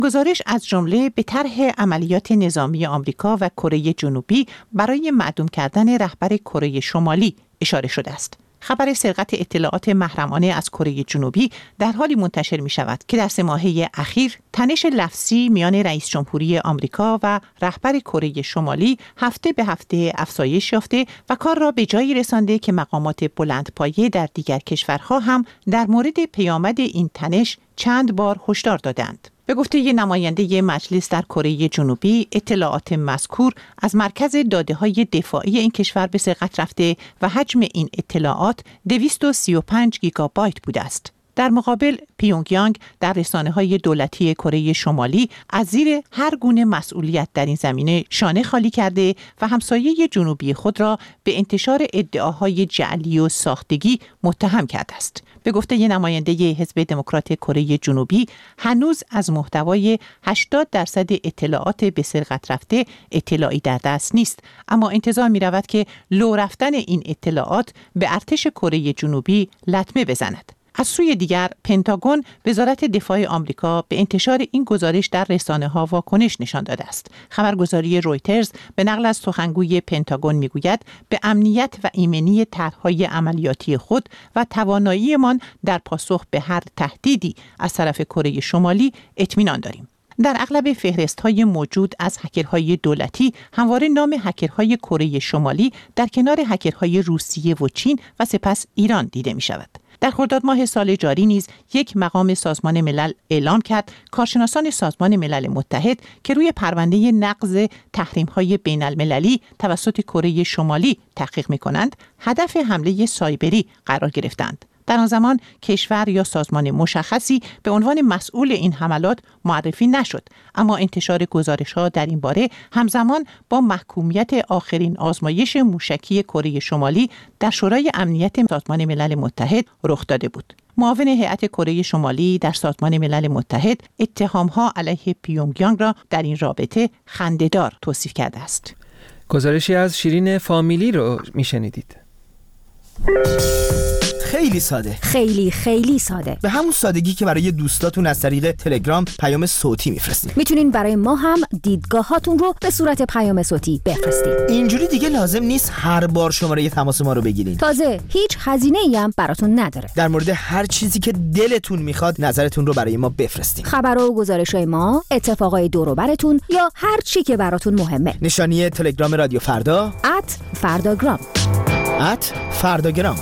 گزارش از جمله به طرح عملیات نظامی آمریکا و کره جنوبی برای معدوم کردن رهبر کره شمالی اشاره شده است. خبر سرقت اطلاعات محرمانه از کره جنوبی در حالی منتشر می شود که در 3 ماهه اخیر تنش لفظی میان رئیس جمهوری آمریکا و رهبر کره شمالی هفته به هفته افزایش یافته و کار را به جایی رسانده که مقامات بلندپایه در دیگر کشورها هم در مورد پیامد این تنش چند بار هشدار دادند. به گفته نماینده مجلس در کره جنوبی، اطلاعات مذکور از مرکز داده‌های دفاعی این کشور به سرقت رفته و حجم این اطلاعات 235 گیگابایت بوده است. در مقابل پیونگیانگ در رسانه‌های دولتی کره شمالی از زیر هر گونه مسئولیت در این زمینه شانه خالی کرده و همسایه جنوبی خود را به انتشار ادعاهای جعلی و ساختگی متهم کرده است. به گفته نماینده حزب دموکرات کره جنوبی، هنوز از محتوای 80% اطلاعات به سرقت رفته اطلاعی در دست نیست، اما انتظار می‌رود که لو رفتن این اطلاعات به ارتش کره جنوبی لطمه بزند. از سوی دیگر، پنتاگون وزارت دفاع آمریکا به انتشار این گزارش در رسانه‌ها واکنش نشان داده است. خبرگزاری رویترز به نقل از سخنگوی پنتاگون میگوید به امنیت و ایمنی طرح‌های عملیاتی خود و تواناییمان در پاسخ به هر تهدیدی از طرف کره شمالی اطمینان داریم. در اغلب فهرست‌های موجود از هکرهای دولتی همواره نام هکرهای کره شمالی در کنار هکرهای روسیه و چین و سپس ایران دیده می‌شود. در خرداد ماه سال جاری نیز یک مقام سازمان ملل اعلام کرد کارشناسان سازمان ملل متحد که روی پرونده نقض تحریم‌های بین‌المللی توسط کره شمالی تحقیق می‌کنند، هدف حمله سایبری قرار گرفتند. در آن زمان کشور یا سازمان مشخصی به عنوان مسئول این حملات معرفی نشد، اما انتشار گزارش‌ها در این باره همزمان با محکومیت آخرین آزمایش موشکی کره شمالی در شورای امنیت سازمان ملل متحد رخ داده بود. معاون هیئت کره شمالی در سازمان ملل متحد اتهام‌ها علیه پیونگیانگ را در این رابطه خنده‌دار توصیف کرده است. گزارشی از شیرین فامیلی رو میشنیدید. خیلی ساده، خیلی ساده، به همون سادگی که برای دوستاتون از طریق تلگرام پیام صوتی میفرستین. میتونین برای ما هم دیدگاهاتون رو به صورت پیام صوتی بفرستین. اینجوری دیگه لازم نیست هر بار شماره تماس ما رو بگیرین. تازه هیچ هزینه‌ای هم براتون نداره. در مورد هر چیزی که دلتون میخواد نظرتون رو برای ما بفرستین. خبرها و گزارش‌های ما، اتفاقای دور و براتون یا هر چی که براتون مهمه. نشانی تلگرام رادیو فردا @فرداگرام. @فرداگرام.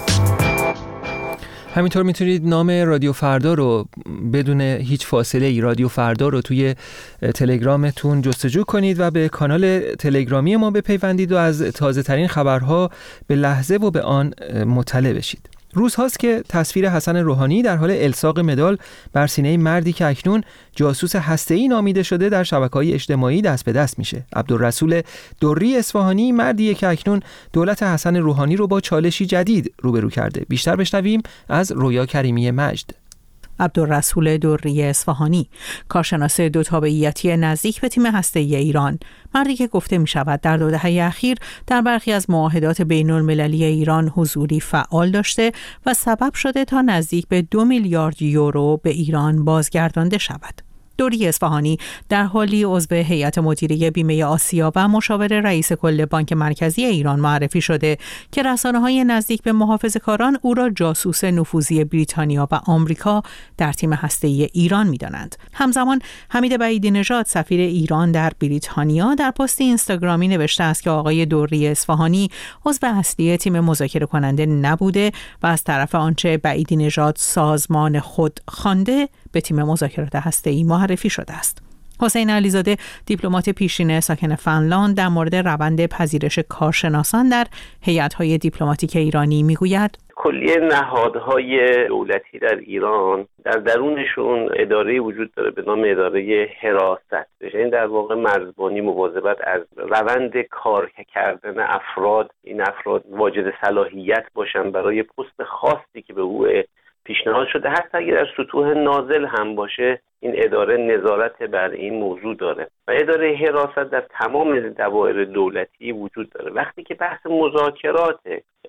همینطور میتونید نام رادیو فردا رو بدون هیچ فاصله ای رادیو فردا رو توی تلگرامتون جستجو کنید و به کانال تلگرامی ما بپیوندید و از تازه ترین خبرها به لحظه و به آن مطلع بشید. روز هاست که تصویر حسن روحانی در حال الصاق مدال بر سینه مردی که اکنون جاسوس هسته‌ای نامیده شده در شبکه‌های اجتماعی دست به دست میشه. عبدالرسول دری اصفهانی مردیه که اکنون دولت حسن روحانی رو با چالشی جدید روبرو کرده. بیشتر بشنویم از رویا کریمی مجد. عبدالرسول دری اصفهانی، کارشناس دو تابعیتی نزدیک به تیم هسته‌ای ایران، مردی که گفته می شود در 2 دهه اخیر در برخی از معاهدات بین المللی ایران حضوری فعال داشته و سبب شده تا نزدیک به 2 میلیارد یورو به ایران بازگردانده شود. دری اصفهانی در حالی عضو هیئت مدیره بیمه آسیا و مشاور رئیس کل بانک مرکزی ایران معرفی شده که رسانه‌های نزدیک به محافظه‌کاران او را جاسوس نفوذی بریتانیا و آمریکا در تیم هسته‌ای ایران می‌دانند. همزمان حمید بعیدی نژاد سفیر ایران در بریتانیا در پست اینستاگرامی نوشته است که آقای دری اصفهانی عضو اصلی تیم مذاکره کننده نبوده و از طرف آنچه بعیدی نژاد سازمان خود خوانده به تیم مذاکرات هسته‌ای معرفی شده است. حسین علیزاده دیپلمات پیشین ساکن فنلاند در مورد روند پذیرش کارشناسان در هیئت‌های دیپلماتیک ایرانی میگوید: کلیه نهادهای دولتی در ایران در درونشون اداره‌ای وجود داره به نام اداره حراست. این در واقع مرزبانی مواظبت از روند کار کردن افراد، این افراد واجد صلاحیت باشن برای پست خاصی که به او پیشنهاد شده، حتی اگر در سطوح نازل هم باشه این اداره نظارت بر این موضوع داره و اداره حراست در تمام دوایر دولتی وجود داره. وقتی که بحث مذاکرات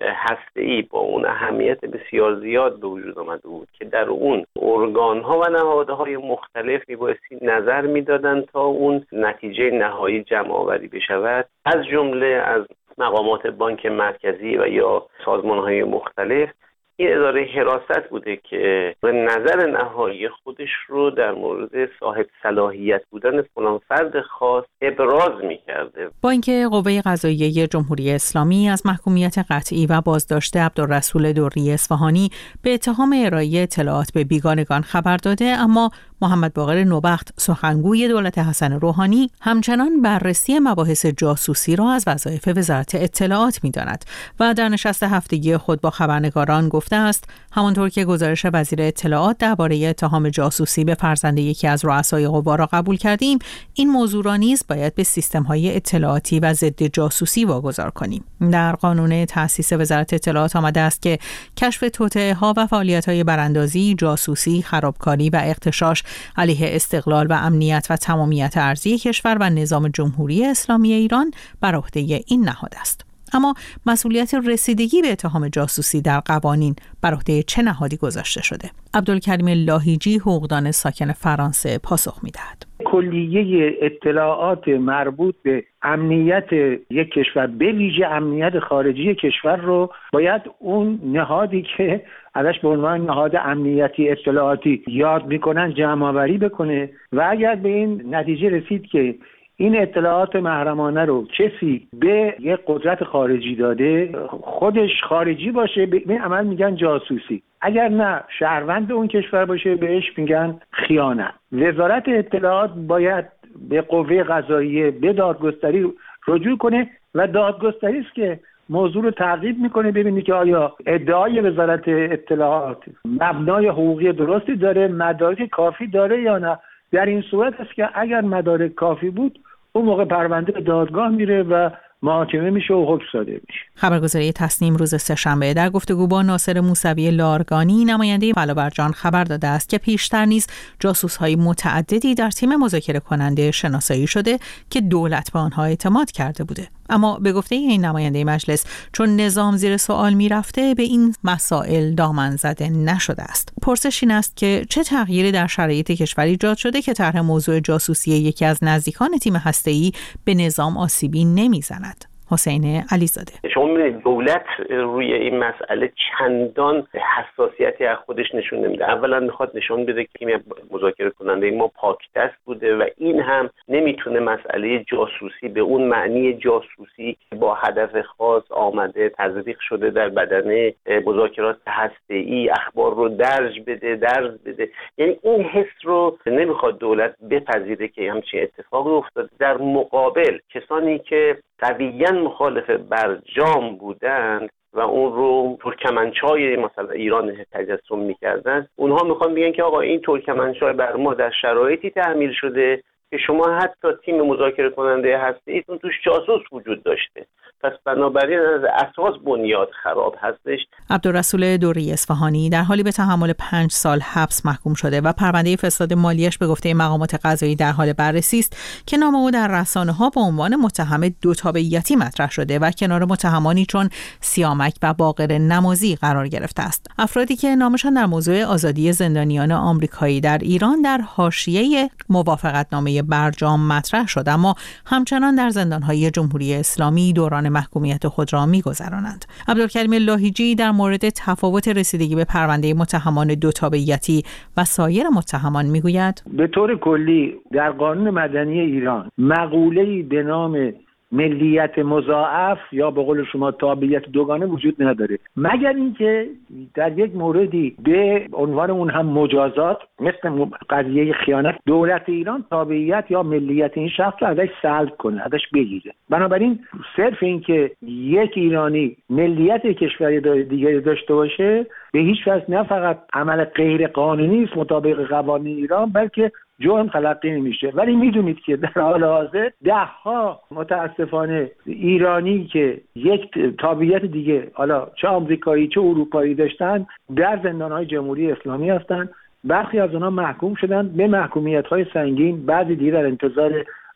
هسته‌ای با اون اهمیت بسیار زیاد به وجود آمده بود که در اون ارگان‌ها و نهادهای مختلفی بایستی نظر می‌دادند تا اون نتیجه نهایی جمع‌آوری بشود، از جمله از مقامات بانک مرکزی و یا سازمان‌های مختلف. این اداره حراست بوده که به نظر نهایی خودش رو در مورد صاحب صلاحیت بودن فلان فرد خاص ابراز می‌کرده. بانک قوه قضاییه جمهوری اسلامی از محکومیت قطعی و بازداشت عبدالرسول دری اصفهانی به اتهام ارائه اطلاعات به بیگانگان خبر داده، اما محمد باقر نوبخت سخنگوی دولت حسن روحانی همچنان بررسی مباحث جاسوسی را از وظایف وزارت اطلاعات می‌داند و در نشست هفتگی خود با خبرنگاران گفته است همانطور که گزارش وزیر اطلاعات درباره اتهام جاسوسی به فرزند یکی از رؤسای قوا را قبول کردیم، این موضوع را نیز باید به سیستم‌های اطلاعاتی و ضد جاسوسی واگذار کنیم. در قانون تأسیس وزارت اطلاعات آمده است که کشف توطئه‌ها و فعالیت‌های براندازی، جاسوسی، خرابکاری و اغتشاش علیه استقلال و امنیت و تمامیت ارضی کشور و نظام جمهوری اسلامی ایران بر عهده این نهاد است. اما مسئولیت رسیدگی به اتهام جاسوسی در قوانین بر عهده چه نهادی گذاشته شده؟ عبدالکریم لاهیجی، حقوقدان ساکن فرانسه، پاسخ می‌دهد. کلیه اطلاعات مربوط به امنیت یک کشور، به ویژه امنیت خارجی کشور رو باید اون نهادی که ازش به عنوان نهاد امنیتی اطلاعاتی یاد میکنن جمع‌آوری بکنه و اگر به این نتیجه رسید که این اطلاعات محرمانه رو کسی به یک قدرت خارجی داده، خودش خارجی باشه، به این عمل میگن جاسوسی. اگر نه شهروند اون کشور باشه بهش میگن خیانت. وزارت اطلاعات باید به قوه قضاییه، به دادگستری رجوع کنه و دادگستری است که موضوع رو تعقیب میکنه ببینید که آیا ادعای وزارت اطلاعات مبنای حقوقی درستی داره، مدارک کافی داره یا نه. در این صورت است که اگر مدارک کافی بود اون موقع پرونده به دادگاه میره و محاکمه میشه و حکم صادر میشه. خبرگزاری تسنیم روز سه‌شنبه در گفتگو با ناصر موسوی لارگانی، نماینده بلابرجان، خبر داده است که پیشتر نیز جاسوس‌های متعددی در تیم مذاکره کننده شناسایی شده که دولت به آنها اعتماد کرده بوده. اما به گفته این نماینده مجلس، چون نظام زیر سوال میرفته به این مسائل دامن زده نشده است. پرسش این است که چه تغییری در شرایط کشور ایجاد شده که طرح موضوع جاسوسی یکی از نزدیکان تیم هسته‌ای به نظام آسیبی نمیزند؟ حسین علیزاده: شما می‌بینید دولت روی این مسئله چندان حساسیتی از خودش نشون نمیده. اولا میخواد نشون بده که تیم مذاکره کننده ما پاک دست بوده و این هم نمیتونه مسئله جاسوسی به اون معنی جاسوسی با هدف خاص آمده تزریق شده در بدن مذاکرات هسته‌ای اخبار رو درج بده. یعنی این حس رو نمیخواد دولت بپذیره که همچین اتفاقی افتاده. در مقابل کسانی که قویاً مخالف برجام بودند و اون رو ترکمنچای مثلا ایران تجسم می‌کردن، اونها میخوان بگن که آقا این ترکمنچای بر ما در شرایطی تحمیل شده که شما حتی تیم مذاکره کننده هستیتون توش جاسوس وجود داشته، پس بنابراین از اساس بنیاد خراب هستش. عبدالرسول دری اصفهانی در حالی به تحمل 5 سال حبس محکوم شده و پرونده فساد مالیش به گفته مقامات قضایی در حال بررسی است که نام او در رسانه‌ها به عنوان متهم دو تابعیتی مطرح شده و کنار متهمانی چون سیامک و باقر نمازی قرار گرفته است. افرادی که نامشان در موضوع آزادی زندانیان آمریکایی در ایران در حاشیه موافقتنامه برجام مطرح شد، اما همچنان در زندان‌های جمهوری اسلامی دوران محکومیت خود را می‌گذرانند. عبدالکریم لاهیجی در مورد تفاوت رسیدگی به پرونده متهمان دو تابعیتی و سایر متهمان می‌گوید: به طور کلی در قانون مدنی ایران مقوله‌ای به نام ملیت مضاعف یا به قول شما تابعیت دوگانه وجود نداره، مگر اینکه در یک موردی به عنوان اون هم مجازات مثل قضیه خیانت دولت ایران تابعیت یا ملیت این شخص رو ازش سلب کنه، ازش بگیره. بنابراین صرف این که یک ایرانی ملیت کشور دیگری داشته باشه به هیچ وجه نه فقط عمل غیر قانونی است مطابق قوانین ایران، بلکه جرم تلقی نمیشه. ولی میدونید که در حال حاضر دهها متاسفانه ایرانی که یک تابعیت دیگه، حالا چه آمریکایی چه اروپایی داشتن، در زندانهای جمهوری اسلامی هستن. برخی از اونها محکوم شدن به محکومیت‌های سنگین، بعضی دیگه در انتظار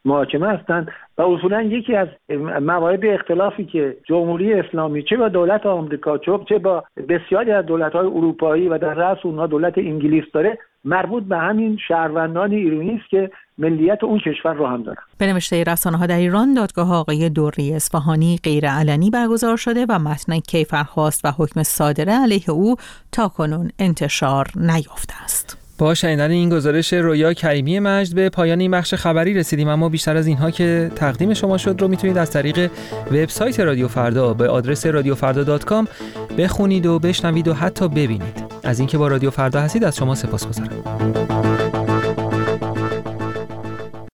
محاکمه هستند و اصولا یکی از موارد اختلافی که جمهوری اسلامی چه با دولت آمریکا چه با بسیاری از دولت‌های اروپایی و در رأس اونها دولت انگلیس داره مربوط به همین شهروندان ایرانی است که ملیت اون کشور رو هم دارن. به نوشته رسانه‌ها در ایران، دادگاه آقای دوری اصفهانی غیر علنی برگزار شده و متن کیفرخواست و حکم صادره علیه او تاکنون انتشار نیافته است. با شنیدن این گزارش رویا کریمی مجد به پایان این بخش خبری رسیدیم، اما بیشتر از اینها که تقدیم شما شد رو میتونید از طریق وبسایت رادیو فردا به آدرس radiofarda.com بخونید و بشنوید و حتی ببینید. از اینکه با رادیو فردا هستید از شما سپاسگزارم.